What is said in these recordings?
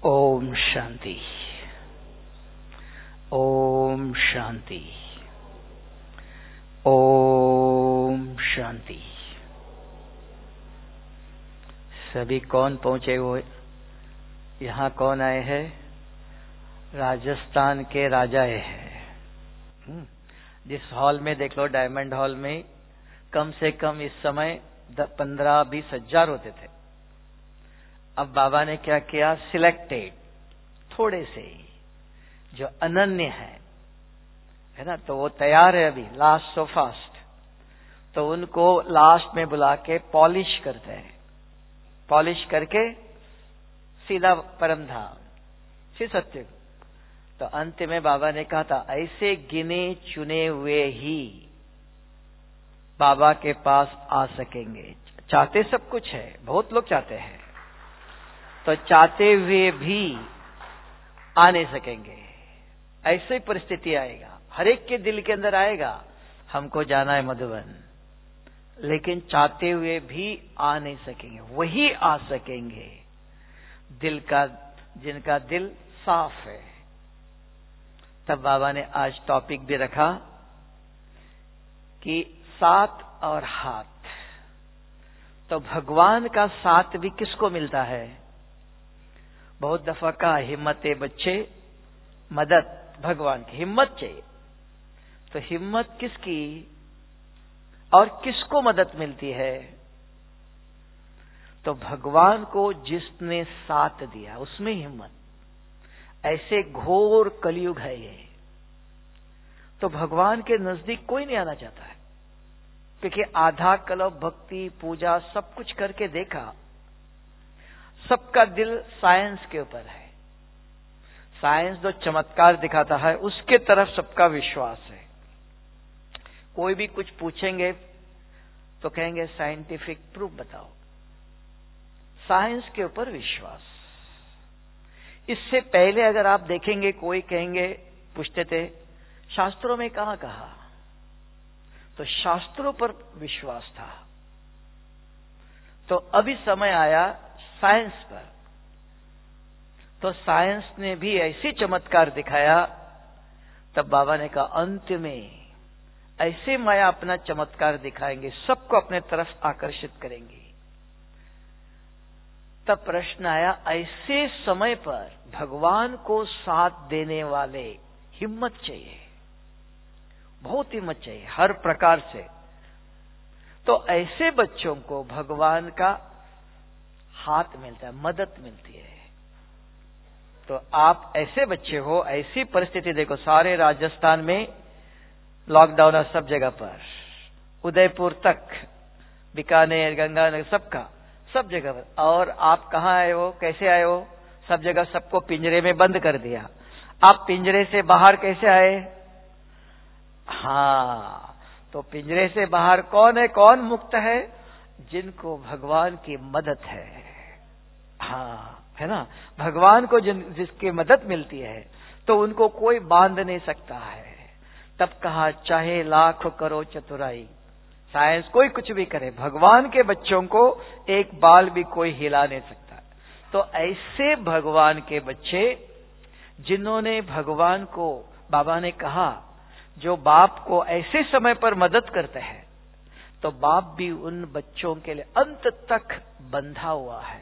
ओम शांति। ओम शांति। ओम शांति। सभी कौन पहुंचे हुए? यहाँ कौन आए हैं? राजस्थान के राजा हैं। जिस हॉल में देख लो, डायमंड हॉल में कम से कम इस समय 15-20 हजार होते थे। अब बाबा ने क्या किया? सिलेक्टेड थोड़े से जो अनन्य है ना, तो वो तैयार है अभी, लास्ट सो फास्ट, तो उनको लास्ट में बुला के पॉलिश करते हैं। पॉलिश करके सीधा परम धाम, फिर सत्य। तो अंत में बाबा ने कहा था, ऐसे गिने चुने हुए ही बाबा के पास आ सकेंगे। चाहते सब कुछ है, बहुत लोग चाहते हैं, तो चाहते हुए भी आ नहीं सकेंगे। ऐसी परिस्थिति आएगा, हर एक के दिल के अंदर आएगा, हमको जाना है मधुबन, लेकिन चाहते हुए भी आ नहीं सकेंगे। वही आ सकेंगे दिल का, जिनका दिल साफ है। तब बाबा ने आज टॉपिक भी रखा कि साथ और हाथ। तो भगवान का साथ भी किसको मिलता है? बहुत दफा कहा, हिम्मते बच्चे मदद भगवान की। हिम्मत चाहिए, तो हिम्मत किसकी और किसको मदद मिलती है? तो भगवान को जिसने साथ दिया उसमें हिम्मत। ऐसे घोर कलयुग है ये, तो भगवान के नजदीक कोई नहीं आना चाहता है, क्योंकि आधा कल्प भक्ति पूजा सब कुछ करके देखा, सबका दिल साइंस के ऊपर है। साइंस जो चमत्कार दिखाता है उसके तरफ सबका विश्वास है। कोई भी कुछ पूछेंगे तो कहेंगे साइंटिफिक प्रूफ बताओ, साइंस के ऊपर विश्वास। इससे पहले अगर आप देखेंगे, कोई कहेंगे, पूछते थे शास्त्रों में कहां कहा, तो शास्त्रों पर विश्वास था। तो अभी समय आया साइंस पर, तो साइंस ने भी ऐसी चमत्कार दिखाया। तब बाबा ने कहा, अंत में ऐसे माया अपना चमत्कार दिखाएंगे, सबको अपने तरफ आकर्षित करेंगे। तब प्रश्न आया, ऐसे समय पर भगवान को साथ देने वाले हिम्मत चाहिए, बहुत हिम्मत चाहिए हर प्रकार से। तो ऐसे बच्चों को भगवान का हाथ मिलता है, मदद मिलती है। तो आप ऐसे बच्चे हो, ऐसी परिस्थिति देखो, सारे राजस्थान में लॉकडाउन है सब जगह पर, उदयपुर तक, बीकानेर, गंगानगर, सबका सब जगह पर। और आप कहां आए हो, कैसे आए हो? सब जगह सबको पिंजरे में बंद कर दिया। आप पिंजरे से बाहर कैसे आए? हाँ, तो पिंजरे से बाहर कौन है, कौन मुक्त है? जिनको भगवान की मदद है। हाँ, है ना, भगवान को जिसकी मदद मिलती है, तो उनको कोई बांध नहीं सकता है। तब कहा, चाहे लाख करो चतुराई, साइंस कोई कुछ भी करे, भगवान के बच्चों को एक बाल भी कोई हिला नहीं सकता। तो ऐसे भगवान के बच्चे जिन्होंने भगवान को, बाबा ने कहा, जो बाप को ऐसे समय पर मदद करते हैं, तो बाप भी उन बच्चों के लिए अंत तक बंधा हुआ है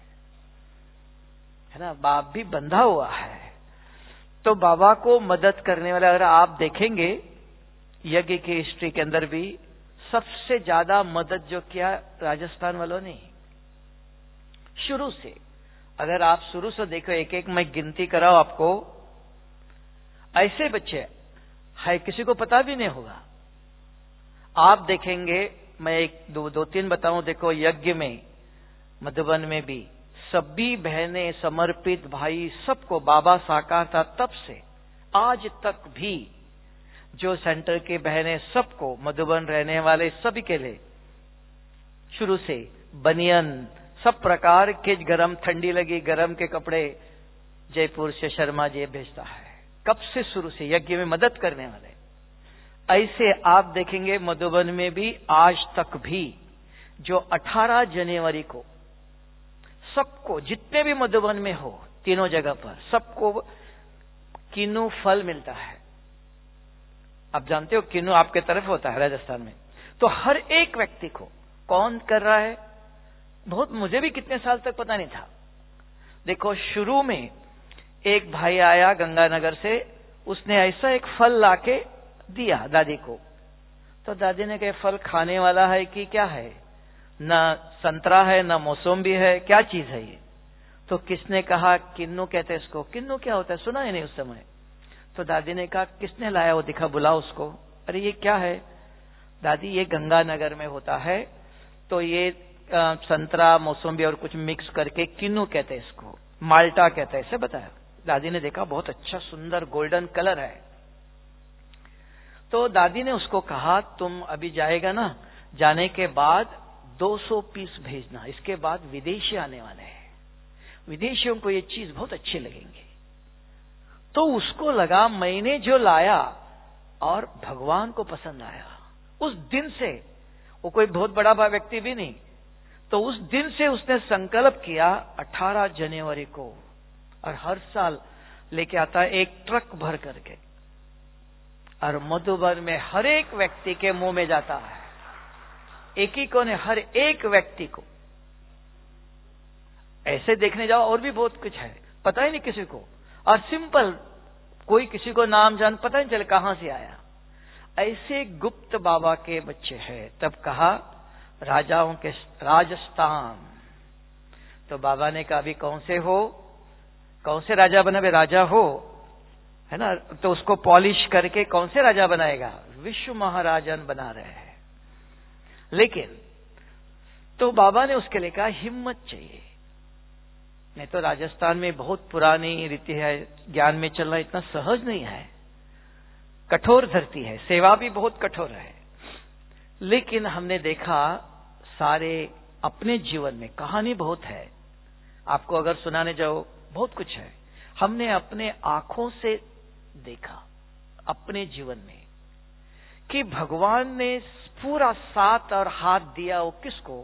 ना, बाप भी बंधा हुआ है। तो बाबा को मदद करने वाले, अगर आप देखेंगे यज्ञ की हिस्ट्री के अंदर भी सबसे ज्यादा मदद जो किया राजस्थान वालों ने, शुरू से। अगर आप शुरू से देखो, एक एक मैं गिनती कराऊं आपको, ऐसे बच्चे है किसी को पता भी नहीं होगा। आप देखेंगे, मैं एक दो तीन बताऊं। देखो, यज्ञ में मधुबन में भी सभी बहनें समर्पित, भाई सबको बाबा साकार था तब से आज तक भी। जो सेंटर की बहनें, सबको, मधुबन रहने वाले सभी के लिए शुरू से बनियन, सब प्रकार के, गरम ठंडी लगी गरम के कपड़े जयपुर से शर्मा जी भेजता है। कब से? शुरू से यज्ञ में मदद करने वाले। ऐसे आप देखेंगे मधुबन में भी आज तक भी जो 18 जनवरी को सबको, जितने भी मधुबन में हो, तीनों जगह पर सबको किन्नू फल मिलता है। आप जानते हो किन्नू आपके तरफ होता है राजस्थान में। तो हर एक व्यक्ति को कौन कर रहा है, बहुत, मुझे भी कितने साल तक पता नहीं था। देखो, शुरू में एक भाई आया गंगानगर से, उसने ऐसा एक फल लाके दिया दादी को। तो दादी ने कहा फल खाने वाला है कि क्या है, ना संतरा है ना मौसम्बी है, क्या चीज है ये? तो किसने कहा किन्नू कहते हैं इसको। किन्नू क्या होता है सुना ही नहीं उस समय। तो दादी ने कहा किसने लाया, वो दिखा, बुलाओ उसको। अरे ये क्या है दादी, ये गंगानगर में होता है, तो ये संतरा मौसम्बी और कुछ मिक्स करके किन्नू कहते हैं इसको, माल्टा कहते हैं, ऐसे बताया। दादी ने देखा बहुत अच्छा सुंदर गोल्डन कलर है। तो दादी ने उसको कहा तुम अभी जाएगा ना, जाने के बाद 200 पीस भेजना, इसके बाद विदेशी आने वाले हैं, विदेशियों को ये चीज बहुत अच्छी लगेंगे। तो उसको लगा मैंने जो लाया और भगवान को पसंद आया। उस दिन से, वो कोई बहुत बड़ा व्यक्ति भी नहीं, तो उस दिन से उसने संकल्प किया 18 जनवरी को, और हर साल लेके आता है एक ट्रक भर करके, और मधुबन में हर एक व्यक्ति के मुंह में जाता है। एक ही को ने, हर एक व्यक्ति को। ऐसे देखने जाओ और भी बहुत कुछ है, पता ही नहीं किसी को, और सिंपल, कोई किसी को नाम जान पता नहीं चले कहां से आया। ऐसे गुप्त बाबा के बच्चे हैं। तब कहा राजाओं के राजस्थान। तो बाबा ने कहा अभी कौन से हो, कौन से राजा बना, वे राजा हो, है ना, तो उसको पॉलिश करके कौन से राजा बनाएगा, विश्व महाराजन बना रहे हैं। लेकिन तो बाबा ने उसके लिए कहा हिम्मत चाहिए। नहीं तो राजस्थान में बहुत पुरानी रीति है, ज्ञान में चलना इतना सहज नहीं है, कठोर धरती है, सेवा भी बहुत कठोर है। लेकिन हमने देखा सारे अपने जीवन में, कहानी बहुत है, आपको अगर सुनाने जाओ बहुत कुछ है। हमने अपने आंखों से देखा अपने जीवन में कि भगवान ने पूरा साथ और हाथ दिया, वो किसको,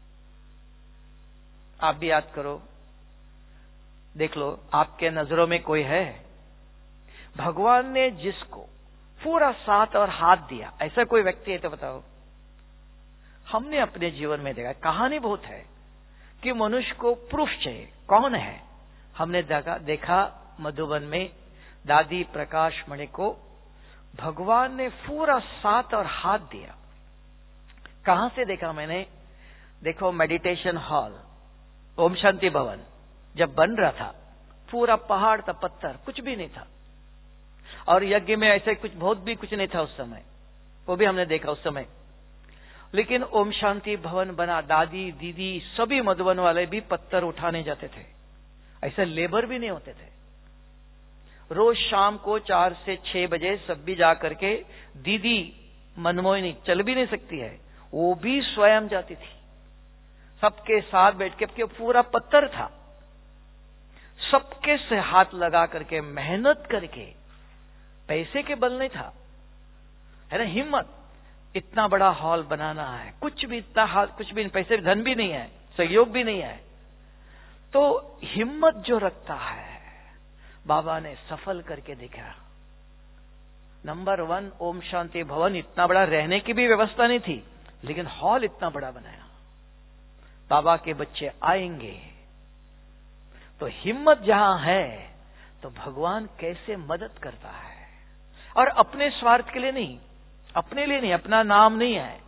आप भी याद करो, देख लो आपके नजरों में कोई है। भगवान ने जिसको पूरा साथ और हाथ दिया, ऐसा कोई व्यक्ति है तो बताओ। हमने अपने जीवन में देखा, कहानी बहुत है कि मनुष्य को प्रूफ चाहिए, कौन है। हमने देखा मधुबन में दादी प्रकाश मणि को भगवान ने पूरा साथ और हाथ दिया। कहां से देखा मैंने, देखो मेडिटेशन हॉल ओम शांति भवन जब बन रहा था, पूरा पहाड़ था, पत्थर, कुछ भी नहीं था, और यज्ञ में ऐसे कुछ बहुत भी कुछ नहीं था उस समय, वो भी हमने देखा उस समय। लेकिन ओम शांति भवन बना, दादी दीदी सभी मधुबन वाले भी पत्थर उठाने जाते थे, ऐसे लेबर भी नहीं होते थे। रोज शाम को 4 से 6 बजे सब भी जा करके, दीदी मनमोहिनी चल भी नहीं सकती है, वो भी स्वयं जाती थी, सबके साथ बैठ के, पूरा पत्थर था, सबके से हाथ लगा करके मेहनत करके, पैसे के बल नहीं था, है ना, हिम्मत। इतना बड़ा हॉल बनाना है, कुछ भी इतना हाथ, कुछ भी पैसे धन भी नहीं है, सहयोग भी नहीं है, तो हिम्मत जो रखता है बाबा ने सफल करके दिखा। नंबर 1 ओम शांति भवन, इतना बड़ा, रहने की भी व्यवस्था नहीं थी, लेकिन हॉल इतना बड़ा बनाया। बाबा के बच्चे आएंगे तो हिम्मत जहां है तो भगवान कैसे मदद करता है, और अपने स्वार्थ के लिए नहीं, अपने लिए नहीं, अपना नाम नहीं है,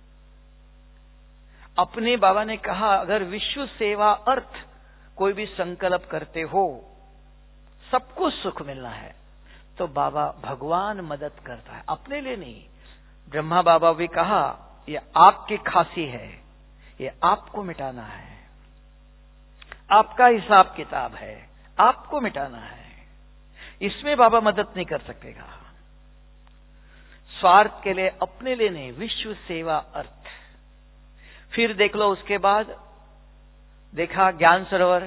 अपने, बाबा ने कहा अगर विश्व सेवा अर्थ कोई भी संकल्प करते हो, सबको सुख मिलना है, तो बाबा भगवान मदद करता है, अपने लिए नहीं। ब्रह्मा बाबा भी कहा ये आपकी खांसी है, ये आपको मिटाना है, आपका हिसाब किताब है, आपको मिटाना है, इसमें बाबा मदद नहीं कर सकेगा। स्वार्थ के लिए, अपने लिए नहीं, विश्व सेवा अर्थ। फिर देख लो उसके बाद देखा ज्ञान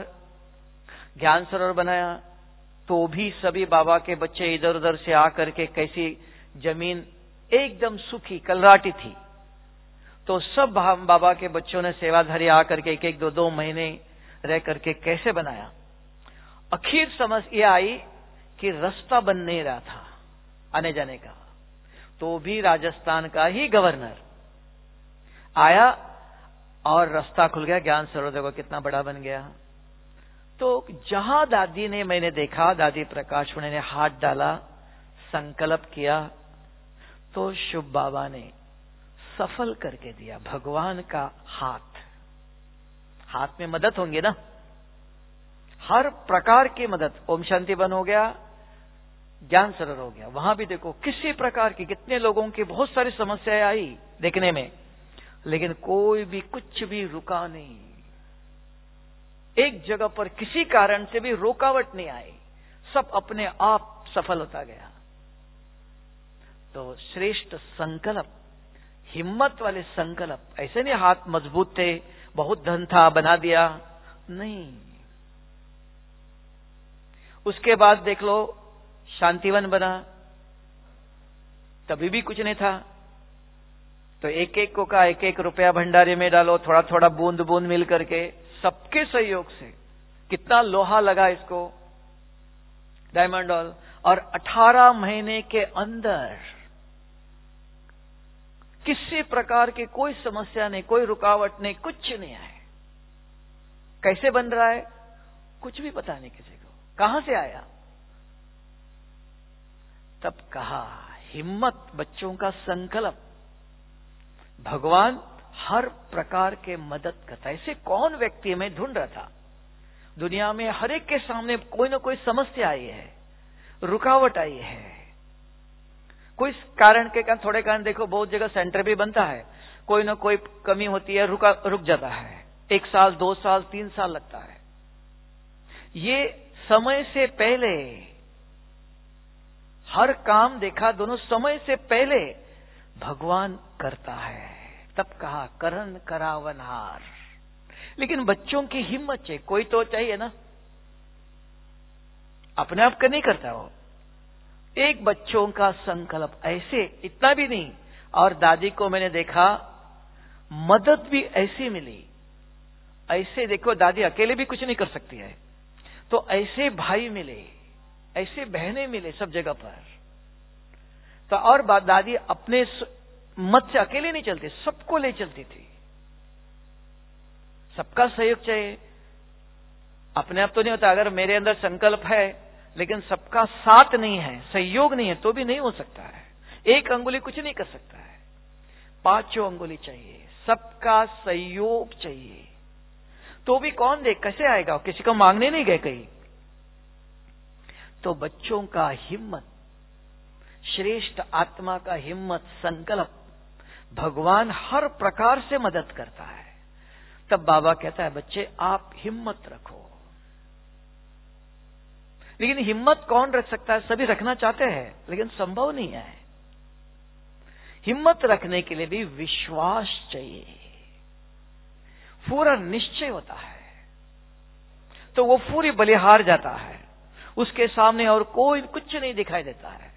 सरोवर बनाया, तो भी सभी बाबा के बच्चे इधर उधर से आकर के, कैसी जमीन एकदम सूखी कलराटी थी, तो सब बाबा के बच्चों ने सेवाधारी आकर के 1-1, 2-2 महीने रह करके कैसे बनाया। आखिर समझ ये आई कि रास्ता बन नहीं रहा था आने जाने का, तो भी राजस्थान का ही गवर्नर आया और रास्ता खुल गया। ज्ञान सरोवर देखो कितना बड़ा बन गया। तो जहां दादी ने, मैंने देखा दादी प्रकाश मणि ने हाथ डाला, संकल्प किया, तो शुभ बाबा ने सफल करके दिया। भगवान का हाथ में मदद होंगे ना, हर प्रकार की मदद। ओम शांति वन हो गया, ज्ञान सरोवर हो गया, वहां भी देखो किसी प्रकार की, कितने लोगों की बहुत सारी समस्याएं आई देखने में, लेकिन कोई भी कुछ भी रुका नहीं। एक जगह पर किसी कारण से भी रुकावट नहीं आई, सब अपने आप सफल होता गया। तो श्रेष्ठ संकल्प, हिम्मत वाले संकल्प, ऐसे नहीं हाथ मजबूत थे, बहुत धन था बना दिया, नहीं। उसके बाद देख लो शांतिवन बना, तभी भी कुछ नहीं था। तो एक एक को का एक एक रुपया भंडारे में डालो, थोड़ा थोड़ा बूंद बूंद मिल करके, सबके सहयोग से कितना लोहा लगा इसको, डायमंड हॉल, और 18 महीने के अंदर किसी प्रकार की कोई समस्या नहीं, कोई रुकावट नहीं, कुछ नहीं है। कैसे बन रहा है कुछ भी पता नहीं किसी को, कहां से आया। तब कहा हिम्मत, बच्चों का संकल्प, भगवान हर प्रकार के मदद करता है। ऐसे कौन व्यक्ति में ढूंढ रहा था दुनिया में, हर एक के सामने कोई ना कोई समस्या आई है, रुकावट आई है, कोई कारण के कारण, थोड़े कारण देखो बहुत जगह सेंटर भी बनता है, कोई ना कोई कमी होती है, रुक जाता है, 1 साल 2 साल 3 साल लगता है। ये समय से पहले हर काम देखा, दोनों समय से पहले भगवान करता है। तब कहा करण करावनहार। लेकिन बच्चों की हिम्मत चाहिए, कोई तो चाहिए ना, अपने आप का नहीं करता वो। एक बच्चों का संकल्प, ऐसे इतना भी नहीं। और दादी को मैंने देखा मदद भी ऐसी मिली, ऐसे देखो दादी अकेले भी कुछ नहीं कर सकती है, तो ऐसे भाई मिले, ऐसे बहनें मिले सब जगह पर। तो और दादी अपने मत से अकेले नहीं चलती, सबको ले चलती थी। सबका सहयोग चाहिए, अपने आप तो नहीं होता। अगर मेरे अंदर संकल्प है लेकिन सबका साथ नहीं है, सहयोग नहीं है, तो भी नहीं हो सकता है। एक अंगुली कुछ नहीं कर सकता है, 5 अंगुली चाहिए, सबका सहयोग चाहिए। तो भी कौन दे, कैसे आएगा, किसी को मांगने नहीं गए कहीं। तो बच्चों का हिम्मत, श्रेष्ठ आत्मा का हिम्मत, संकल्प, भगवान हर प्रकार से मदद करता है। तब बाबा कहता है बच्चे आप हिम्मत रखो। लेकिन हिम्मत कौन रख सकता है, सभी रखना चाहते हैं लेकिन संभव नहीं है। हिम्मत रखने के लिए भी विश्वास चाहिए, पूरा निश्चय होता है, तो वो पूरी बलिहार जाता है, उसके सामने और कोई कुछ नहीं दिखाई देता है।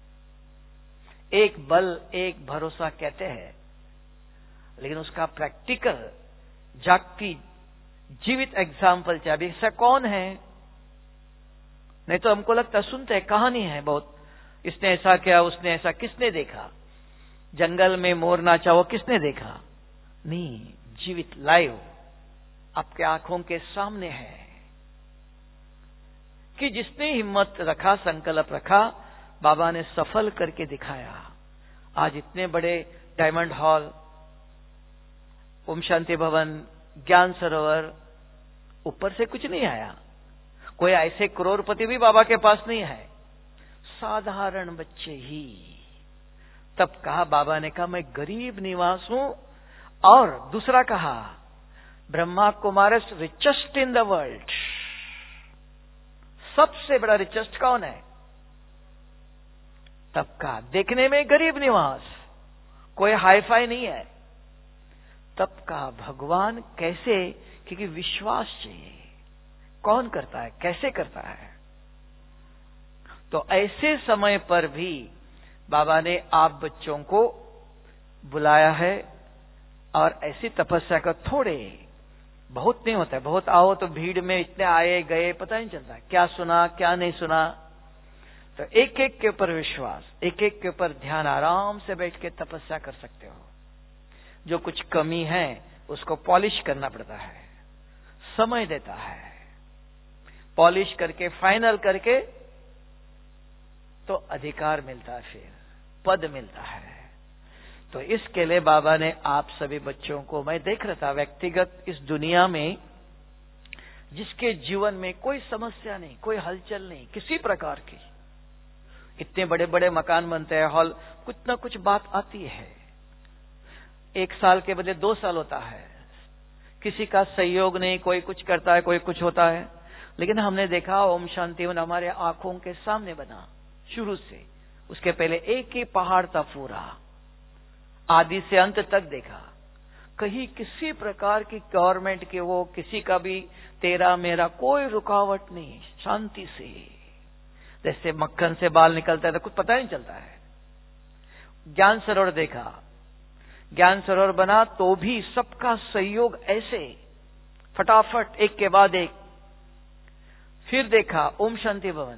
एक बल एक भरोसा कहते हैं, लेकिन उसका प्रैक्टिकल जागती जीवित एग्जाम्पल चाहिए। अभी ऐसा कौन है, नहीं तो हमको लगता सुनते हैं कहानी है बहुत, इसने ऐसा किया उसने ऐसा, किसने देखा, जंगल में मोर नाचा वो किसने देखा, नहीं, जीवित लाइव आपके आंखों के सामने है कि जिसने हिम्मत रखा, संकल्प रखा, बाबा ने सफल करके दिखाया। आज इतने बड़े डायमंड हॉल, ओम शांति भवन, ज्ञान सरोवर, ऊपर से कुछ नहीं आया। कोई ऐसे करोड़पति भी बाबा के पास नहीं है, साधारण बच्चे ही। तब कहा, बाबा ने कहा मैं गरीब निवास हूं, और दूसरा कहा Brahma Kumaris richest in the world. सबसे बड़ा रिचेस्ट कौन है, तब कहा देखने में गरीब निवास, कोई हाईफाई नहीं है। तब कहा भगवान कैसे, क्योंकि विश्वास चाहिए, कौन करता है, कैसे करता है। तो ऐसे समय पर भी बाबा ने आप बच्चों को बुलाया है और ऐसी तपस्या का थोड़े बहुत नहीं होता है, बहुत आओ तो भीड़ में इतने आए गए पता नहीं चलता क्या सुना क्या नहीं सुना। तो एक एक के ऊपर विश्वास, एक एक के ऊपर ध्यान, आराम से बैठ के तपस्या कर सकते हो। जो कुछ कमी है उसको पॉलिश करना पड़ता है, समय देता है, पॉलिश करके फाइनल करके तो अधिकार मिलता है, फिर पद मिलता है। तो इसके लिए बाबा ने आप सभी बच्चों को, मैं देख रहा था व्यक्तिगत इस दुनिया में जिसके जीवन में कोई समस्या नहीं, कोई हलचल नहीं किसी प्रकार की, इतने बड़े बड़े मकान बनते हैं, हॉल, कुछ ना कुछ बात आती है, 1 साल के बदले 2 साल होता है, किसी का सहयोग नहीं, कोई कुछ करता है कोई कुछ होता है। लेकिन हमने देखा ओम शांति वन हमारे आंखों के सामने बना शुरू से, उसके पहले एक ही पहाड़ था पूरा, आदि से अंत तक देखा, कहीं किसी प्रकार की गवर्नमेंट के वो किसी का भी तेरा मेरा कोई रुकावट नहीं, शांति से, जैसे मक्खन से बाल निकलता है तो कुछ पता नहीं चलता है। ज्ञान सरोवर देखा, ज्ञान सरोवर बना तो भी सबका सहयोग ऐसे फटाफट एक के बाद एक। फिर देखा ओम शांति भवन,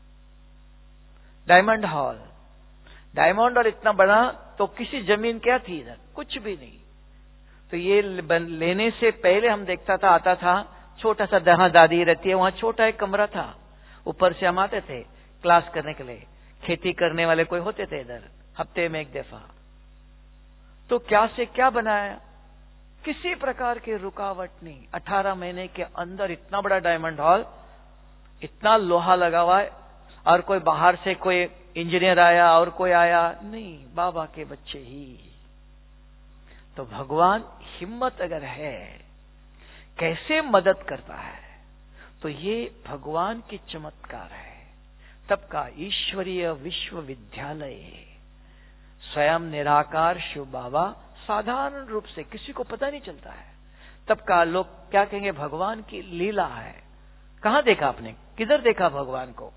डायमंड हॉल, डायमंड हॉल इतना बड़ा तो किसी जमीन क्या थी इधर, कुछ भी नहीं। तो ये लेने से पहले हम देखता था, आता था छोटा सा, जहां दादी रहती है वहां छोटा एक कमरा था, ऊपर से हम आते थे क्लास करने के लिए, खेती करने वाले कोई होते थे इधर, हफ्ते में 1 दफा। तो क्या से क्या बनाया, किसी प्रकार की रुकावट नहीं। 18 महीने के अंदर इतना बड़ा डायमंड हॉल, इतना लोहा लगा हुआ है, और कोई बाहर से कोई इंजीनियर आया और कोई आया नहीं, बाबा के बच्चे ही। तो भगवान हिम्मत अगर है कैसे मदद करता है, तो ये भगवान की चमत्कार है। तब का ईश्वरीय विश्वविद्यालय, स्वयं निराकार शिव बाबा, साधारण रूप से किसी को पता नहीं चलता है। तब का लोग क्या कहेंगे, भगवान की लीला है। कहां देखा आपने, किधर देखा भगवान को?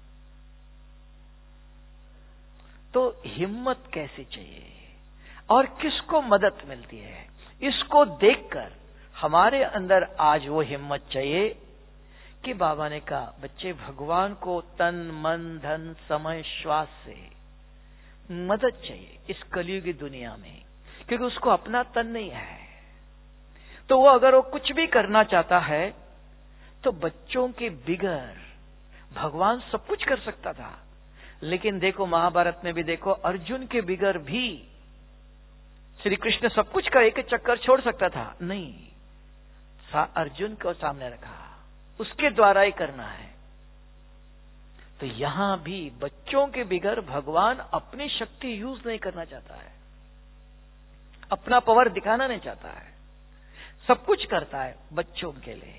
तो हिम्मत कैसी चाहिए और किसको मदद मिलती है, इसको देखकर हमारे अंदर आज वो हिम्मत चाहिए कि बाबा ने कहा बच्चे भगवान को तन मन धन समय श्वास से मदद चाहिए इस कलयुगी दुनिया में, क्योंकि उसको अपना तन नहीं है। तो वो अगर वो कुछ भी करना चाहता है तो बच्चों के बिगड़ भगवान सब कुछ कर सकता था। लेकिन देखो महाभारत में भी देखो, अर्जुन के बिगड़ भी श्री कृष्ण सब कुछ का एक चक्कर छोड़ सकता था, नहीं, अर्जुन को सामने रखा, उसके द्वारा ही करना है। तो यहां भी बच्चों के बिगड़ भगवान अपनी शक्ति यूज नहीं करना चाहता है, अपना पावर दिखाना नहीं चाहता है, सब कुछ करता है बच्चों के लिए,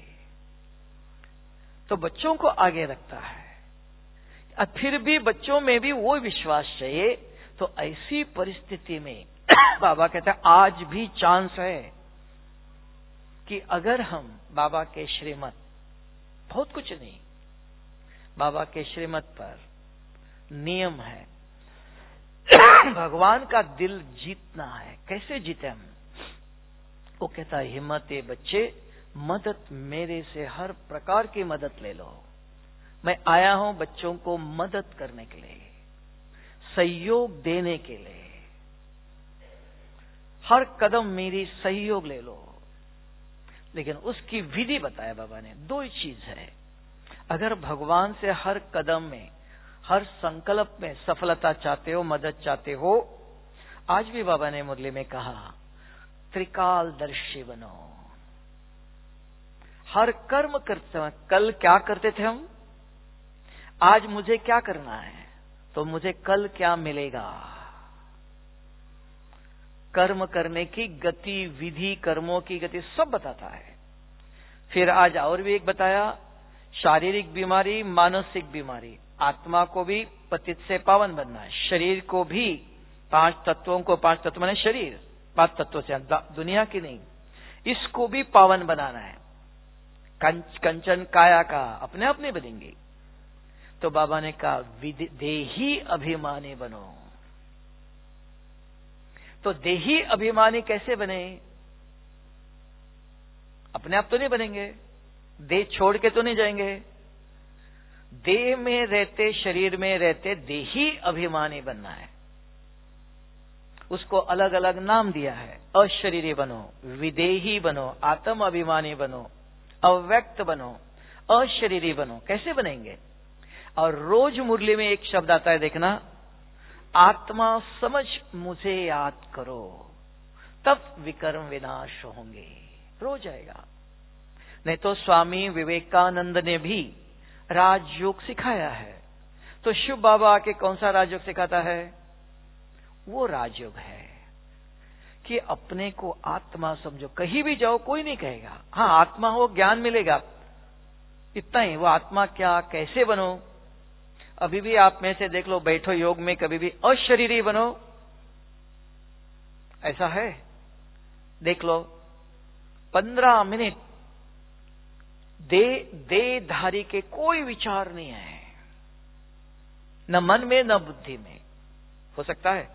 तो बच्चों को आगे रखता है। अब फिर भी बच्चों में भी वो विश्वास चाहिए। तो ऐसी परिस्थिति में बाबा कहते हैं आज भी चांस है कि अगर हम बाबा के श्रीमत, बहुत कुछ नहीं, बाबा के श्रीमत पर नियम है, भगवान का दिल जीतना है। कैसे जीते हम? वो कहता है हिम्मत है बच्चे, मदद मेरे से हर प्रकार की मदद ले लो। मैं आया हूं बच्चों को मदद करने के लिए, सहयोग देने के लिए। हर कदम मेरी सहयोग ले लो। लेकिन उसकी विधि बताया बाबा ने, 2 ही चीज है। अगर भगवान से हर कदम में, हर संकल्प में सफलता चाहते हो, मदद चाहते हो, आज भी बाबा ने मुरली में कहा त्रिकालदर्शी बनो। हर कर्म करते हैं, कल क्या करते थे हम, आज मुझे क्या करना है, तो मुझे कल क्या मिलेगा। कर्म करने की गति, विधि, कर्मों की गति सब बताता है। फिर आज और भी एक बताया, शारीरिक बीमारी, मानसिक बीमारी, आत्मा को भी पतित से पावन बनना है, शरीर को भी 5 तत्वों को, 5 तत्व माने शरीर, 5 तत्वों से दुनिया की नहीं, इसको भी पावन बनाना है। कंचन काया का अपने आप नहीं बनेंगे। तो बाबा ने कहा देही अभिमानी बनो। तो देही अभिमानी कैसे बने? अपने आप तो नहीं बनेंगे, देह छोड़ के तो नहीं जाएंगे। देह में रहते, शरीर में रहते देही अभिमानी बनना है। उसको अलग अलग नाम दिया है। अशरीरी बनो, विदेही बनो, आत्म अभिमानी बनो, अव्यक्त बनो, अशरीरी बनो। कैसे बनेंगे? और रोज मुरली में एक शब्द आता है, देखना, आत्मा समझ मुझे याद करो, तब विकर्म विनाश होंगे। रोज आएगा। नहीं तो स्वामी विवेकानंद ने भी राजयोग सिखाया है। तो शिव बाबा आके कौन सा राजयोग सिखाता है? वो राजयोग है कि अपने को आत्मा समझो। कहीं भी जाओ कोई नहीं कहेगा, हाँ आत्मा हो, ज्ञान मिलेगा, इतना ही। वो आत्मा क्या, कैसे बनो? अभी भी आप में से देख लो, बैठो योग में, कभी भी अशरीरी बनो, ऐसा है? देख लो, 15 मिनट देहधारी के कोई विचार नहीं है, न मन में न बुद्धि में। हो सकता है?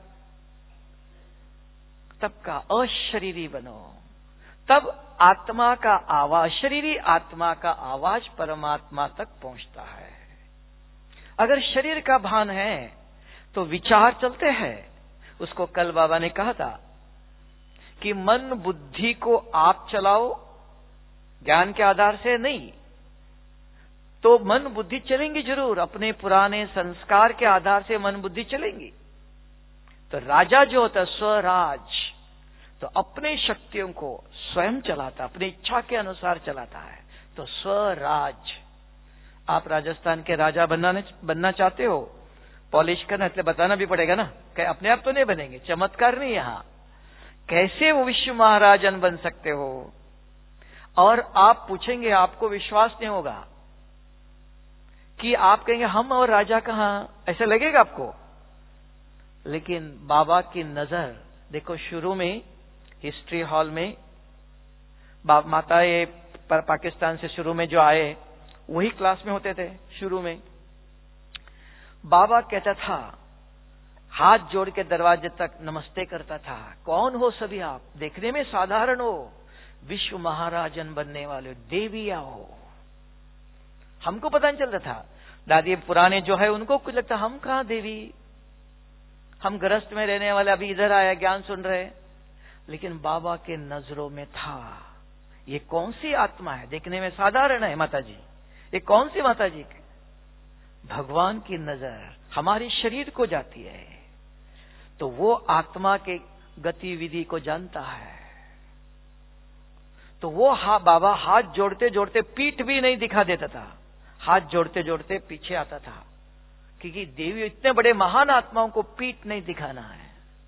तब का अशरीरी बनो, तब आत्मा का आवाज, शरीरी आत्मा का आवाज परमात्मा तक पहुंचता है। अगर शरीर का भान है तो विचार चलते हैं। उसको कल बाबा ने कहा था कि मन बुद्धि को आप चलाओ, ज्ञान के आधार से नहीं, तो मन बुद्धि चलेंगी जरूर, अपने पुराने संस्कार के आधार से मन बुद्धि चलेंगी। तो राजा जो होता है स्वराज, तो अपने शक्तियों को स्वयं चलाता, अपनी इच्छा के अनुसार चलाता है। तो स्वराज। आप राजस्थान के राजा बनना चाहते हो, पॉलिश करना, इसलिए बताना भी पड़ेगा ना, कि अपने आप तो नहीं बनेंगे, चमत्कार नहीं यहां। कैसे वो विश्व महाराजन बन सकते हो? और आप पूछेंगे, आपको विश्वास नहीं होगा कि आप कहेंगे हम और राजा कहां, ऐसा लगेगा आपको। लेकिन बाबा की नजर देखो, शुरू में हिस्ट्री हॉल में माता ये पाकिस्तान से शुरू में जो आए वही क्लास में होते थे। शुरू में बाबा कहता था, हाथ जोड़ के दरवाजे तक नमस्ते करता था, कौन हो सभी आप, देखने में साधारण हो, विश्व महाराजन बनने वाले देविया हो। हमको पता नहीं चलता था, दादी पुराने जो है उनको कुछ लगता हम कहां देवी, हम गृहस्थ में रहने वाले, अभी इधर आया ज्ञान सुन रहे। लेकिन बाबा के नजरों में था, ये कौन सी आत्मा है, देखने में साधारण है माता जी, ये कौन सी माता जी? भगवान की नजर हमारे शरीर को जाती है, तो वो आत्मा के गतिविधि को जानता है। तो वो बाबा हाथ जोड़ते जोड़ते पीठ भी नहीं दिखा देता था, हाथ जोड़ते जोड़ते पीछे आता था, क्योंकि देवी इतने बड़े महान आत्माओं को पीठ नहीं दिखाना है,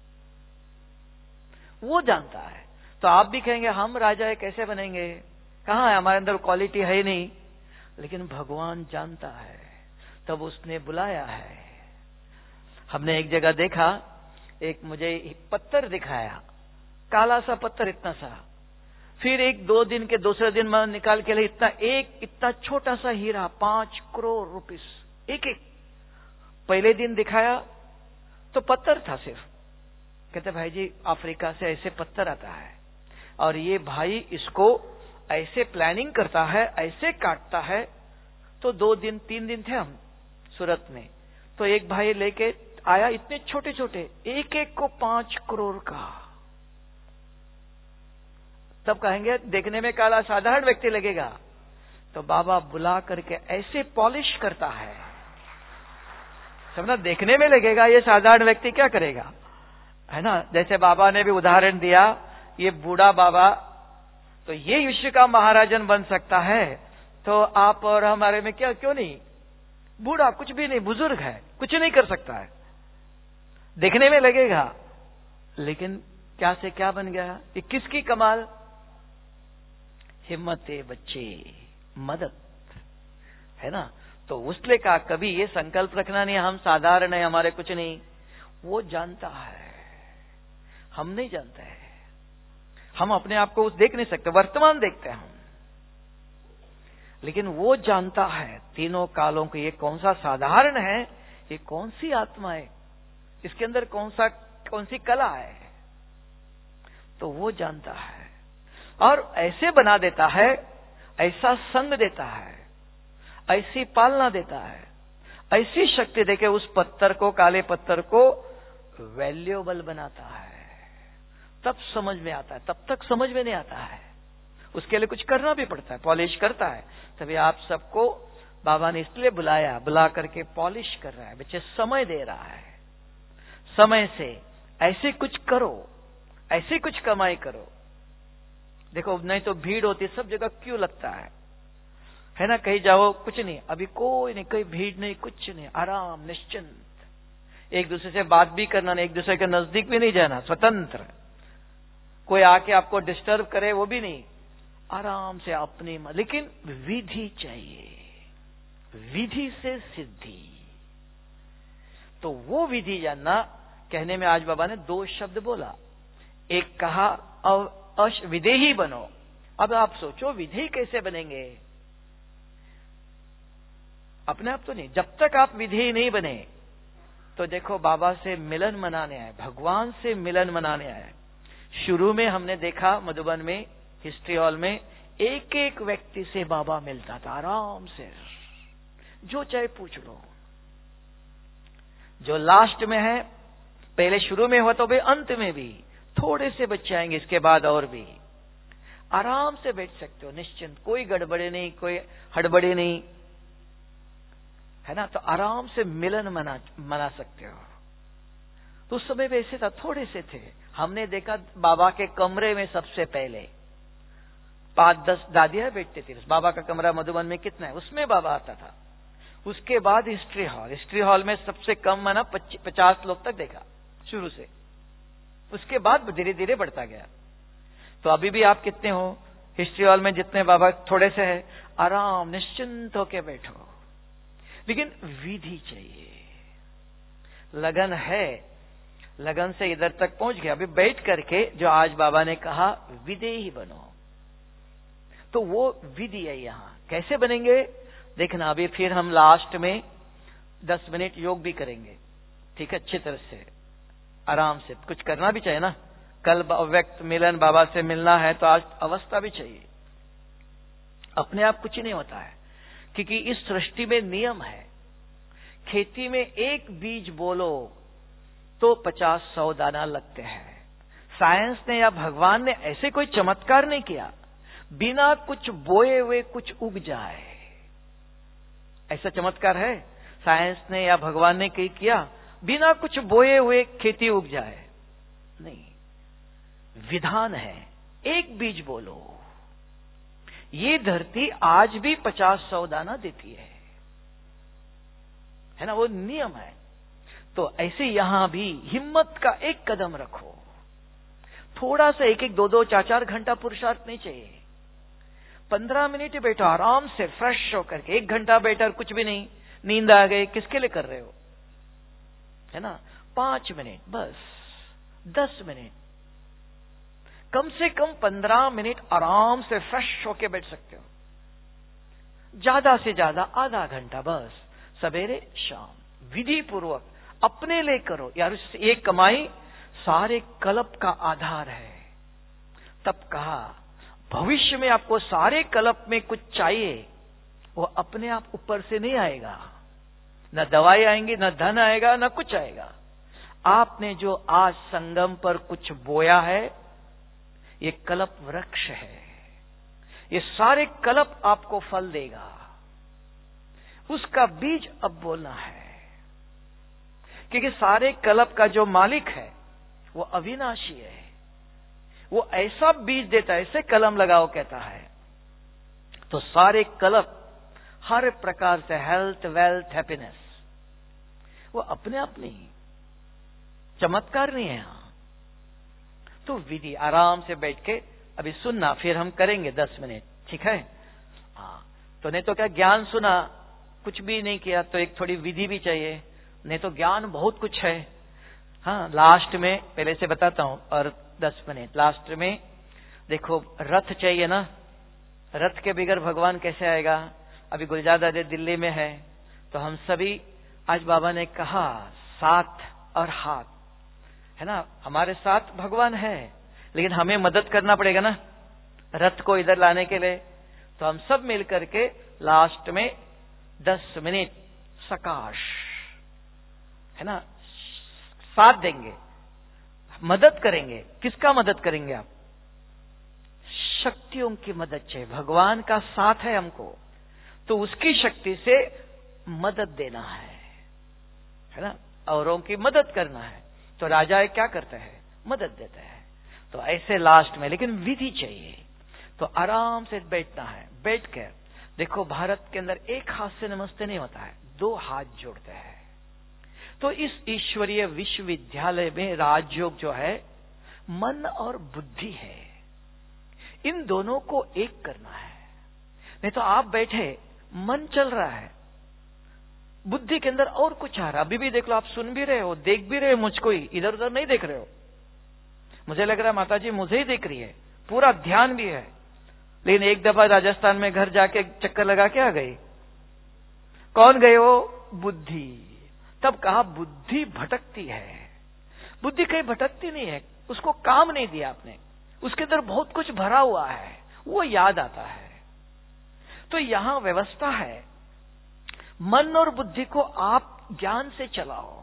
वो जानता है। तो आप भी कहेंगे हम राजा है, कैसे बनेंगे, कहां है, हमारे अंदर क्वालिटी है ही नहीं। लेकिन भगवान जानता है, तब उसने बुलाया है। हमने एक जगह देखा, एक मुझे पत्थर दिखाया, काला सा पत्थर इतना सा, फिर 1-2 दिन के दूसरे दिन मैं निकाल के लिए इतना छोटा सा हीरा, 5 करोड़ रुपीस एक एक। पहले दिन दिखाया तो पत्थर था सिर्फ, कहते भाई जी अफ्रीका से ऐसे पत्थर आता है, और ये भाई इसको ऐसे प्लानिंग करता है, ऐसे काटता है। तो 2-3 दिन थे हम सूरत में, तो एक भाई लेके आया, इतने छोटे छोटे, एक एक को 5 करोड़ का। तब कहेंगे देखने में काला साधारण व्यक्ति लगेगा, तो बाबा बुला करके ऐसे पॉलिश करता है, समझना, देखने में लगेगा ये साधारण व्यक्ति क्या करेगा, है ना। जैसे बाबा ने भी उदाहरण दिया, ये बूढ़ा बाबा, तो ये विश्व का महाराजन बन सकता है, तो आप और हमारे में क्या, क्यों नहीं? बूढ़ा कुछ भी नहीं, बुजुर्ग है, कुछ नहीं कर सकता है, देखने में लगेगा, लेकिन क्या से क्या बन गया। ये किसकी कमाल? हिम्मते बच्चे, मदद, है ना। तो उसने कहा कभी ये संकल्प रखना नहीं हम साधारण है, हमारे कुछ नहीं। वो जानता है, हम नहीं जानते हैं। हम अपने आप को देख नहीं सकते, वर्तमान देखते हैं हम, लेकिन वो जानता है तीनों कालों को, ये कौन सा साधारण है, ये कौन सी आत्मा है, इसके अंदर कौन सी कला है, तो वो जानता है। और ऐसे बना देता है, ऐसा संग देता है, ऐसी पालना देता है, ऐसी शक्ति देके उस पत्थर को, काले पत्थर को वैल्यूएबल बनाता है। तब समझ में आता है, तब तक समझ में नहीं आता है। उसके लिए कुछ करना भी पड़ता है, पॉलिश करता है। तभी आप सबको बाबा ने इसलिए बुलाया, बुला करके पॉलिश कर रहा है, बच्चे समय दे रहा है। समय से ऐसे कुछ करो, ऐसे कुछ कमाई करो। देखो, नहीं तो भीड़ होती सब जगह, क्यों लगता है ना? कहीं जाओ, कुछ नहीं, अभी कोई नहीं, कोई भीड़ नहीं, कुछ नहीं, आराम, निश्चिंत, एक दूसरे से बात भी करना नहीं, एक दूसरे के नजदीक भी नहीं जाना, स्वतंत्र। कोई आके आपको डिस्टर्ब करे वो भी नहीं, आराम से अपनी। लेकिन विधि चाहिए, विधि से सिद्धि। तो वो विधि जानना, कहने में आज बाबा ने 2 शब्द बोला। एक कहा विधेही बनो। अब आप सोचो विधेय कैसे बनेंगे? अपने आप तो नहीं, जब तक आप विधेय नहीं बने तो देखो, बाबा से मिलन मनाने आए, भगवान से मिलन मनाने आए। शुरू में हमने देखा मधुबन में, हिस्ट्री हॉल में, एक एक व्यक्ति से बाबा मिलता था आराम से, जो चाहे पूछ लो। जो लास्ट में है, पहले शुरू में हुआ तो भाई अंत में भी थोड़े से बच्चे आएंगे, इसके बाद और भी। आराम से बैठ सकते हो, निश्चिंत, कोई गड़बड़े नहीं, कोई हड़बड़ी नहीं, है ना? तो आराम से मिलन मना सकते हो। तो उस समय वैसे था, थोड़े से थे। हमने देखा बाबा के कमरे में सबसे पहले 5-10 दादियां बैठती थी। बाबा का कमरा मधुबन में कितना है, उसमें बाबा आता था। उसके बाद हिस्ट्री हॉल में सबसे कम माना 50 लोग तक देखा शुरू से। उसके बाद धीरे धीरे बढ़ता गया। तो अभी भी आप कितने हो हिस्ट्री हॉल में? जितने बाबा थोड़े से है, आराम निश्चिंत होके बैठो। लेकिन विधि चाहिए, लगन है, लगन से इधर तक पहुंच गया। अभी बैठ करके जो आज बाबा ने कहा विधेयी बनो, तो वो विधि है। यहां कैसे बनेंगे देखना। अभी फिर हम लास्ट में 10 मिनट योग भी करेंगे, ठीक है? अच्छी तरह से, आराम से। कुछ करना भी चाहिए ना, कल व्यक्त मिलन, बाबा से मिलना है, तो आज अवस्था भी चाहिए। अपने आप कुछ नहीं होता है, क्योंकि इस सृष्टि में नियम है। खेती में एक बीज बोलो तो 50-100 दाना लगते हैं। साइंस ने या भगवान ने ऐसे कोई चमत्कार नहीं किया, बिना कुछ बोए हुए कुछ उग जाए। ऐसा चमत्कार है साइंस ने या भगवान ने कहीं किया, बिना कुछ बोए हुए खेती उग जाए? नहीं, विधान है। एक बीज बोलो, ये धरती आज भी 50-100 दाना देती है ना? वो नियम है। तो ऐसे यहां भी हिम्मत का एक कदम रखो। थोड़ा सा 1-1, 2-2, 4-4 घंटा पुरुषार्थ नहीं चाहिए। 15 मिनट बैठो आराम से, फ्रेश होकर के। 1 घंटा बैठा और कुछ भी नहीं, नींद आ गई, किसके लिए कर रहे हो, है ना? 5 मिनट बस, 10 मिनट, कम से कम 15 मिनट आराम से फ्रेश होके बैठ सकते हो। ज्यादा से ज्यादा आधा घंटा बस, सवेरे शाम, विधि पूर्वक अपने लिए करो यार। ये कमाई सारे कल्प का आधार है। तब कहा भविष्य में आपको सारे कल्प में कुछ चाहिए, वो अपने आप ऊपर से नहीं आएगा। न दवाई आएंगी, न धन आएगा, न कुछ आएगा। आपने जो आज संगम पर कुछ बोया है, ये कल्प वृक्ष है। ये सारे कल्प आपको फल देगा। उसका बीज अब बोलना है, क्योंकि सारे कल्प का जो मालिक है वो अविनाशी है। वो ऐसा बीज देता है, ऐसे कलम लगाओ कहता है, तो सारे कल्प हर प्रकार से, हेल्थ, वेल्थ, हैप्पीनेस, वो अपने आप नहीं, चमत्कार नहीं है यहां। तो विधि आराम से बैठ के अभी सुनना, फिर हम करेंगे 10 मिनट, ठीक है? हाँ, तो नहीं तो क्या ज्ञान सुना, कुछ भी नहीं किया, तो एक थोड़ी विधि भी चाहिए। नहीं तो ज्ञान बहुत कुछ है। हाँ, लास्ट में पहले से बताता हूं, और 10 मिनट लास्ट में देखो, रथ चाहिए ना, रथ के बगैर भगवान कैसे आएगा? अभी गुलजार दिल्ली में है, तो हम सभी आज बाबा ने कहा साथ और हाथ, है ना? हमारे साथ भगवान है, लेकिन हमें मदद करना पड़ेगा ना। रथ को इधर लाने के लिए। तो हम सब मिल करके लास्ट में 10 मिनट सकाश, है ना, साथ देंगे, मदद करेंगे। किसका मदद करेंगे आप? शक्तियों की मदद चाहिए। भगवान का साथ है हमको, तो उसकी शक्ति से मदद देना है ना, औरों की मदद करना है। तो राजा क्या करते हैं? मदद देते हैं। तो ऐसे लास्ट में, लेकिन विधि चाहिए। तो आराम से बैठना है। बैठ कर देखो, भारत के अंदर एक हाथ से नमस्ते नहीं होता है, 2 हाथ जोड़ते हैं। तो इस ईश्वरीय विश्वविद्यालय में राजयोग जो है, मन और बुद्धि है, इन दोनों को एक करना है। नहीं तो आप बैठे, मन चल रहा है, बुद्धि के अंदर और कुछ आ रहा। अभी भी देख लो, आप सुन भी रहे हो, देख भी रहे हो मुझको ही, इधर उधर नहीं देख रहे हो। मुझे लग रहा है माता जी मुझे ही देख रही है, पूरा ध्यान भी है। लेकिन एक दफा राजस्थान में घर जाके चक्कर लगा के आ गई। कौन गए हो? बुद्धि। तब कहा बुद्धि भटकती है। बुद्धि कहीं भटकती नहीं है, उसको काम नहीं दिया आपने, उसके अंदर बहुत कुछ भरा हुआ है, वो याद आता है। तो यहां व्यवस्था है, मन और बुद्धि को आप ज्ञान से चलाओ।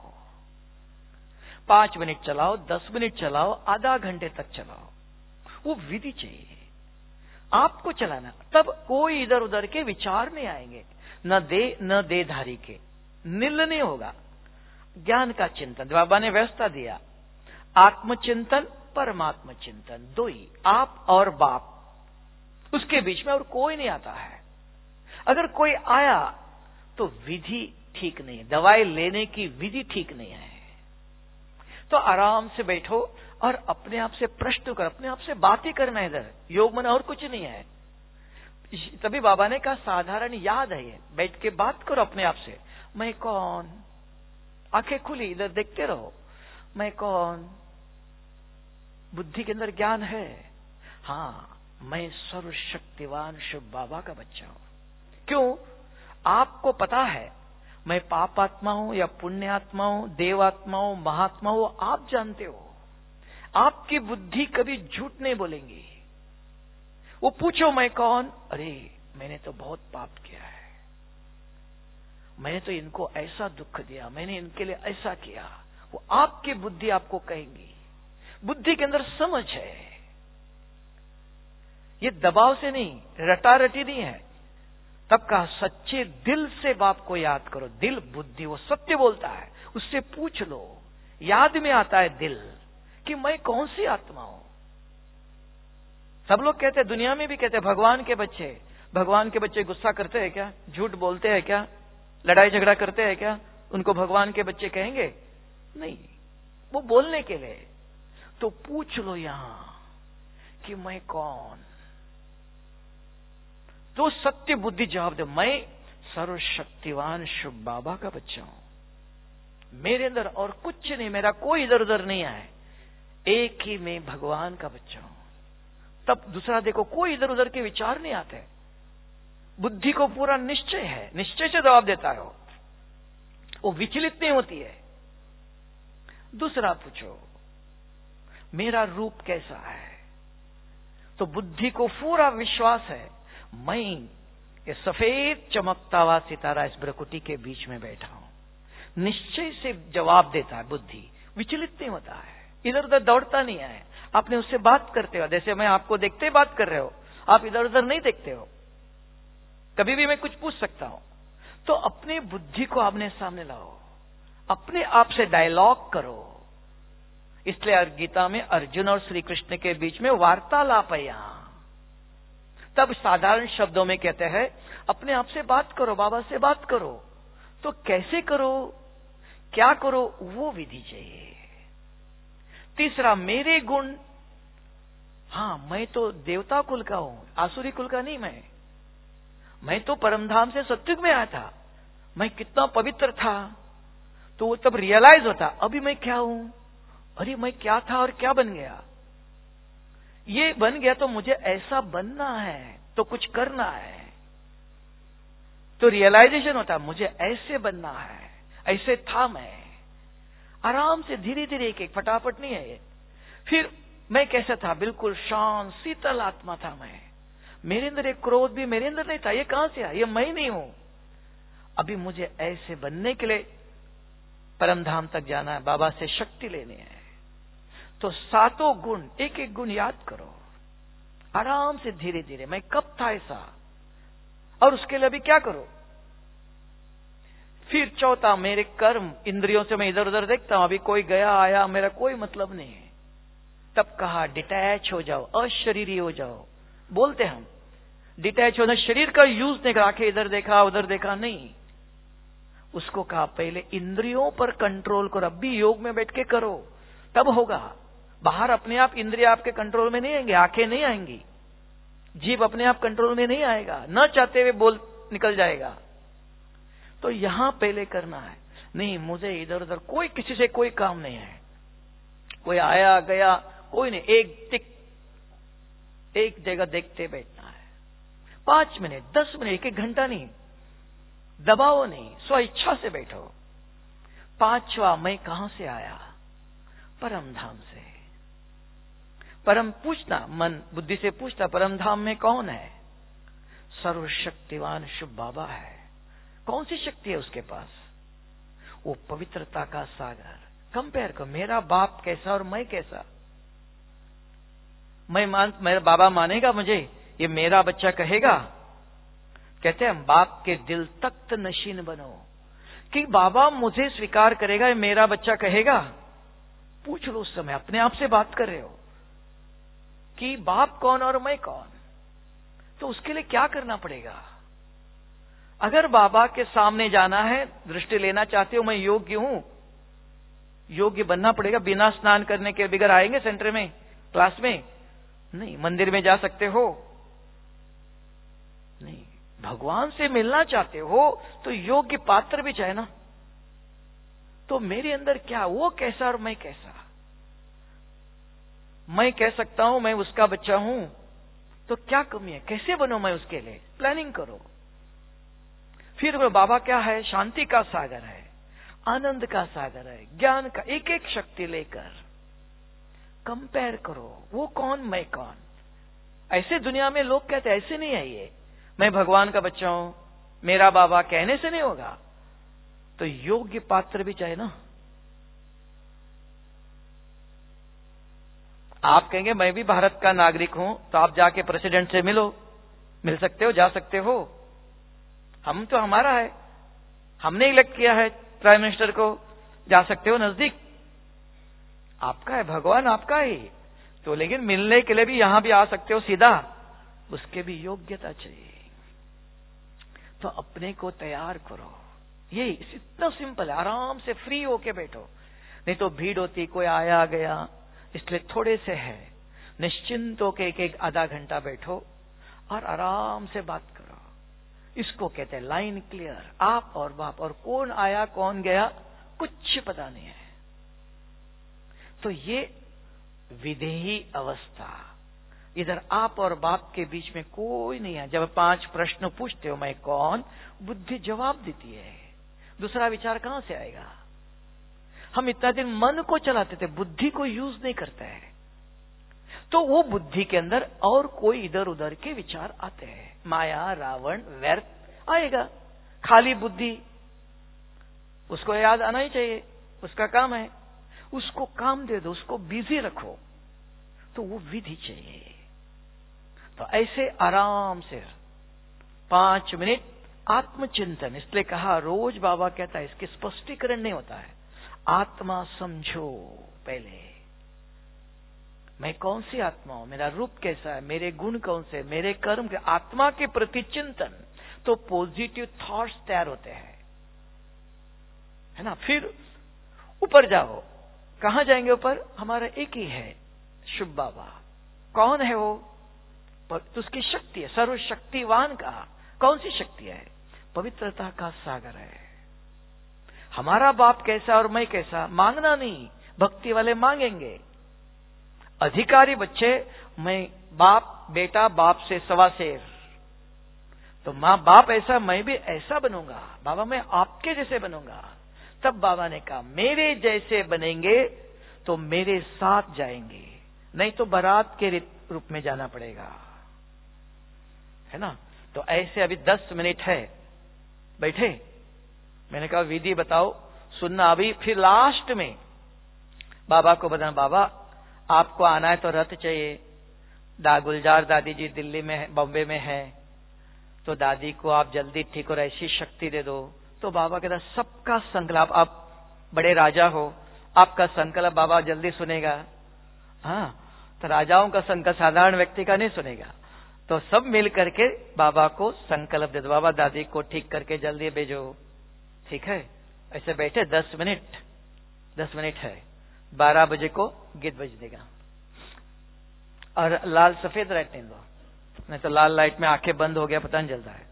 5 मिनट चलाओ, 10 मिनट चलाओ, आधा घंटे तक चलाओ, वो विधि चाहिए आपको चलाना। तब कोई इधर उधर के विचार नहीं आएंगे, न देधारी के, नील नहीं होगा। ज्ञान का चिंतन, बाबा ने व्यवस्था दिया, आत्मचिंतन, परमात्म चिंतन, 2 ही, आप और बाप, उसके बीच में और कोई नहीं आता है। अगर कोई आया तो विधि ठीक नहीं है, दवाई लेने की विधि ठीक नहीं है। तो आराम से बैठो और अपने आप से प्रश्न कर, अपने आप से बात ही करना है। इधर योग मन और कुछ नहीं है। तभी बाबा ने कहा साधारण याद है ये, बैठ के बात करो अपने आप से। मैं कौन? आंखें खुली, इधर देखते रहो, मैं कौन? बुद्धि के अंदर ज्ञान है, हाँ मैं सर्वशक्तिवान शिव बाबा का बच्चा हूं। क्यों? आपको पता है मैं पापात्मा हूं या पुण्यात्मा हूं, देवात्मा हूं, महात्मा हूं, आप जानते हो। आपकी बुद्धि कभी झूठ नहीं बोलेंगी। वो पूछो मैं कौन? अरे मैंने तो बहुत पाप किया है, मैंने तो इनको ऐसा दुख दिया, मैंने इनके लिए ऐसा किया, वो आपकी बुद्धि आपको कहेंगी। बुद्धि के अंदर समझ है, ये दबाव से नहीं, रटारटी नहीं है। तब कहा सच्चे दिल से बाप को याद करो। दिल बुद्धि वो सत्य बोलता है, उससे पूछ लो। याद में आता है दिल कि मैं कौन सी आत्मा हूं। सब लोग कहते हैं, दुनिया में भी कहते हैं भगवान के बच्चे गुस्सा करते हैं क्या? झूठ बोलते हैं क्या? लड़ाई झगड़ा करते हैं क्या? उनको भगवान के बच्चे कहेंगे? नहीं, वो बोलने के लिए। तो पूछ लो यहां कि मैं कौन। तो सत्य बुद्धि जवाब दे, मैं सर्वशक्तिवान शिव बाबा का बच्चा हूं, मेरे अंदर और कुछ नहीं, मेरा कोई इधर उधर नहीं है, एक ही मैं भगवान का बच्चा हूं। तब दूसरा देखो, कोई इधर उधर के विचार नहीं आते। बुद्धि को पूरा निश्चय है, निश्चय से जवाब देता है वो विचलित नहीं होती है। दूसरा पूछो मेरा रूप कैसा है, तो बुद्धि को पूरा विश्वास है मैं ये सफेद चमकता हुआ सितारा इस ब्रकुटी के बीच में बैठा हूं। निश्चय से जवाब देता है बुद्धि, विचलित नहीं होता है, इधर उधर दौड़ता नहीं है। आपने उससे बात करते हो, जैसे मैं आपको देखते ही बात कर रहे हो, आप इधर उधर नहीं देखते हो। कभी भी मैं कुछ पूछ सकता हूं। तो अपनी बुद्धि को आमने सामने लाओ, अपने आप से डायलॉग करो। इसलिए गीता में अर्जुन और श्री कृष्ण के बीच में वार्तालाप है। यहां तब साधारण शब्दों में कहते हैं अपने आप से बात करो, बाबा से बात करो। तो कैसे करो, क्या करो, वो विधि चाहिए। तीसरा मेरे गुण, हाँ मैं तो देवता कुल का हूं, आसुरी कुल का नहीं। मैं तो परमधाम से सत्युग में आया था, मैं कितना पवित्र था। तो वो तब रियलाइज होता अभी मैं क्या हूं, अरे मैं क्या था और क्या बन गया। ये बन गया तो मुझे ऐसा बनना है, तो कुछ करना है। तो रियलाइजेशन होता मुझे ऐसे बनना है, ऐसे था मैं। आराम से धीरे धीरे एक फटाफट नहीं है ये। फिर मैं कैसा था? बिल्कुल शांत शीतल आत्मा था मैं। मेरे अंदर एक क्रोध भी मेरे अंदर नहीं था। ये कहां से आया? ये मैं नहीं हूं। अभी मुझे ऐसे बनने के लिए परम धाम तक जाना है, बाबा से शक्ति लेनी है। तो सातों गुण, एक एक गुण याद करो आराम से, धीरे धीरे। मैं कब था ऐसा, और उसके लिए अभी क्या करो। फिर चौथा, मेरे कर्म, इंद्रियों से मैं इधर उधर देखता हूं, अभी कोई गया आया मेरा कोई मतलब नहीं है। तब कहा डिटैच हो जाओ, अशरीरी हो जाओ। बोलते हम डिटैच होना, शरीर का यूज नहीं, आंखें इधर देखा उधर देखा नहीं। उसको कहा पहले इंद्रियों पर कंट्रोल करो। अब भी योग में बैठ के करो, तब होगा। बाहर अपने आप इंद्रिय आपके कंट्रोल में नहीं आएंगे, आंखें नहीं आएंगी, जीभ अपने आप कंट्रोल में नहीं आएगा, न चाहते हुए बोल निकल जाएगा। तो यहां पहले करना है। नहीं, मुझे इधर उधर कोई किसी से कोई काम नहीं है, कोई आया गया कोई नहीं, एक जगह देखते बैठना है। 5 मिनट 10 मिनट, 1 घंटा नहीं, दबाओ नहीं, स्व इच्छा से बैठो। 5वां, मैं कहां से आया? परम धाम से। परम पूछना, मन बुद्धि से पूछता परम धाम में कौन है? सर्वशक्तिवान शुभ बाबा है। कौन सी शक्ति है उसके पास? वो पवित्रता का सागर। कंपेयर करो, मेरा बाप कैसा और मैं कैसा। मेरा बाबा मानेगा मुझे? ये मेरा बच्चा कहेगा? कहते हैं बाप के दिल तख्त नशीन बनो, कि बाबा मुझे स्वीकार करेगा, ये मेरा बच्चा कहेगा? पूछ लो, उस समय अपने आप से बात कर रहे हो कि बाप कौन और मैं कौन। तो उसके लिए क्या करना पड़ेगा? अगर बाबा के सामने जाना है, दृष्टि लेना चाहते हो, मैं योग्य हूं, योग्य बनना पड़ेगा। बिना स्नान करने के बगैर आएंगे सेंटर में, क्लास में? नहीं। मंदिर में जा सकते हो? नहीं। भगवान से मिलना चाहते हो तो योग्य पात्र भी चाहिए ना। तो मेरे अंदर क्या, वो कैसा और मैं कैसा? मैं कह सकता हूं मैं उसका बच्चा हूं, तो क्या कमी है? कैसे बनो मैं उसके लिए? प्लानिंग करो। फिर वो बाबा क्या है? शांति का सागर है, आनंद का सागर है, ज्ञान का। एक एक शक्ति लेकर कंपेयर करो, वो कौन मैं कौन। ऐसे दुनिया में लोग कहते हैं, ऐसे नहीं है ये, मैं भगवान का बच्चा हूं, मेरा बाबा, कहने से नहीं होगा। तो योग्य पात्र भी चाहिए ना। आप कहेंगे मैं भी भारत का नागरिक हूं, तो आप जाके प्रेसिडेंट से मिलो, मिल सकते हो, जा सकते हो। हम तो हमारा है, हमने इलेक्ट किया है प्राइम मिनिस्टर को, जा सकते हो नजदीक। आपका है, भगवान आपका ही तो, लेकिन मिलने के लिए भी यहां भी आ सकते हो सीधा, उसके भी योग्यता चाहिए। तो अपने को तैयार करो। ये इतना सिंपल है, आराम से फ्री होके बैठो। नहीं तो भीड़ होती, कोई आया गया, इसलिए थोड़े से है, निश्चिंत होके एक आधा घंटा बैठो और आराम से बात करो। इसको कहते हैं लाइन क्लियर, आप और बाप, और कौन आया कौन गया कुछ पता नहीं है। तो ये विधेयी अवस्था, इधर आप और बाप के बीच में कोई नहीं है। जब 5 प्रश्न पूछते हो मैं कौन, बुद्धि जवाब देती है, दूसरा विचार कहां से आएगा? हम इतना दिन मन को चलाते थे, बुद्धि को यूज नहीं करते हैं, तो वो बुद्धि के अंदर और कोई इधर उधर के विचार आते हैं। माया, रावण, व्यर्थ आएगा। खाली बुद्धि, उसको याद आना ही चाहिए, उसका काम है, उसको काम दे दो, उसको बिजी रखो, तो वो विधि चाहिए। तो ऐसे आराम से 5 मिनट आत्मचिंतन। इसलिए कहा रोज बाबा कहता है, इसके स्पष्टीकरण नहीं होता है। आत्मा समझो पहले, मैं कौन सी आत्मा हूं, मेरा रूप कैसा है, मेरे गुण कौन से, मेरे कर्म के, आत्मा के प्रति चिंतन। तो पॉजिटिव थॉट्स तैयार होते हैं, है ना। फिर ऊपर जाओ, कहां जाएंगे ऊपर? हमारा एक ही है, शुभ बाबा। कौन है वो? तो उसकी शक्ति है, सर्वशक्तिवान का। कौन सी शक्ति है? पवित्रता का सागर है। हमारा बाप कैसा और मैं कैसा, मांगना नहीं, भक्ति वाले मांगेंगे। अधिकारी बच्चे, मैं बाप, बेटा बाप से सवा शेर, तो मां बाप ऐसा, मैं भी ऐसा बनूंगा, बाबा मैं आपके जैसे बनूंगा। तब बाबा ने कहा मेरे जैसे बनेंगे तो मेरे साथ जाएंगे, नहीं तो बारात के रूप में जाना पड़ेगा, है ना। तो ऐसे अभी 10 मिनट है, बैठे। मैंने कहा विधि बताओ, सुनना अभी। फिर लास्ट में बाबा को बताना, बाबा आपको आना है तो रथ चाहिए। गुलजार दादी जी दिल्ली में, बॉम्बे में है, तो दादी को आप जल्दी ठीक और ऐसी शक्ति दे दो। तो बाबा कहता सबका संकल्प, आप बड़े राजा हो, आपका संकल्प बाबा जल्दी सुनेगा। हाँ, तो राजाओं का संकल्प साधारण व्यक्ति का नहीं सुनेगा। तो सब मिल करके बाबा को संकल्प दे दो, बाबा दादी को ठीक करके जल्दी भेजो, ठीक है। ऐसे बैठे 10 मिनट है, 12 बजे को गीत बज देगा। और लाल सफेद लाइट नहीं दो, नहीं तो लाल लाइट में आंखें बंद हो गया पता नहीं चलता है।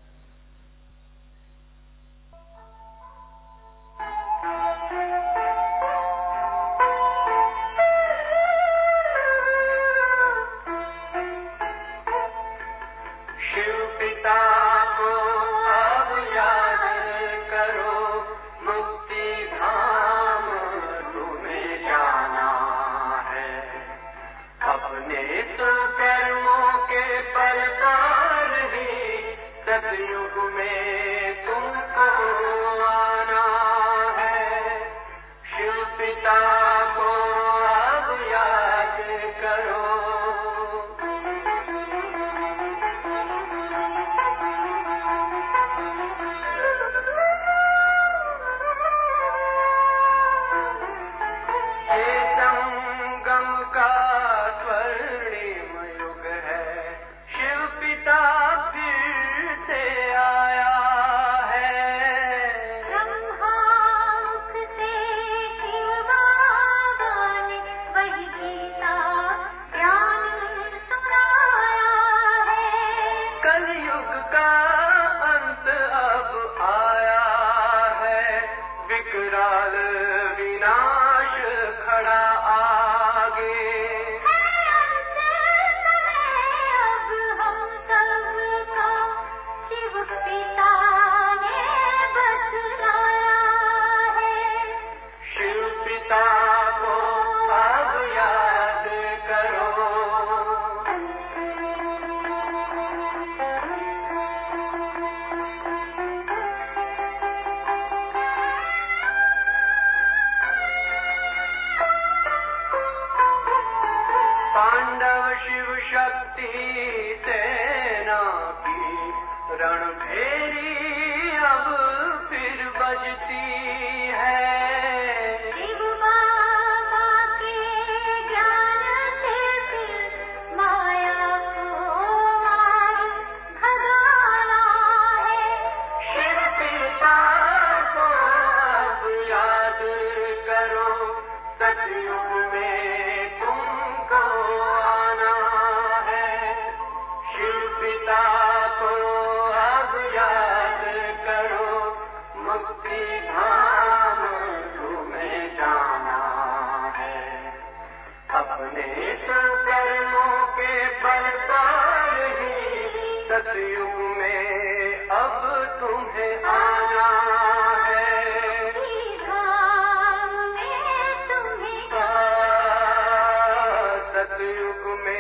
सतयुग में